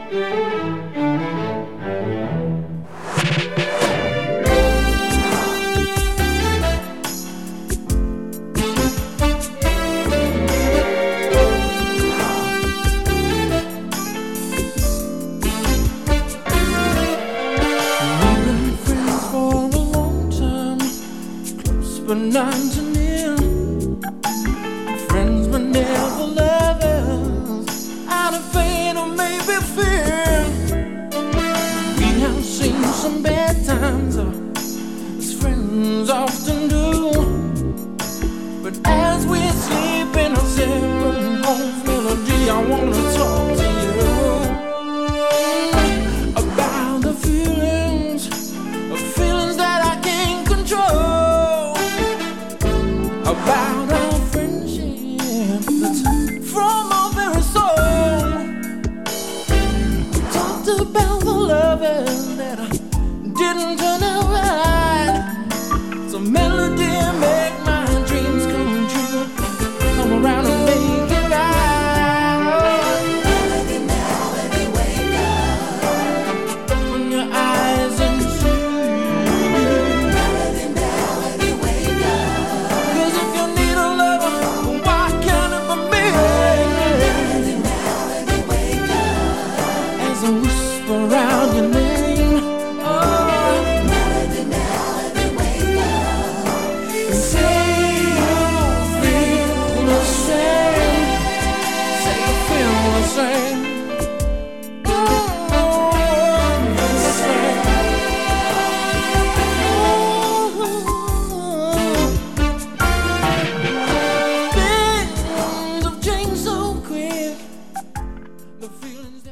But not to near. Friends but never lovers, out of pain or maybe fear. We have seen some bad times, as friends often do. But as we sleep in a separate home melody, I wanna talk to you about the feelings that I can't control. About our friendship that's from our very soul. We talked about the lovers that didn't turn out right. So melody make my dreams come true. Come around and make it right. Melody, melody, wake up. Open your eyes and see. Around your name, oh, melody, melody, wake up and say you feel the same. Say you feel the same. The same. Things have changed so quick. The feelings.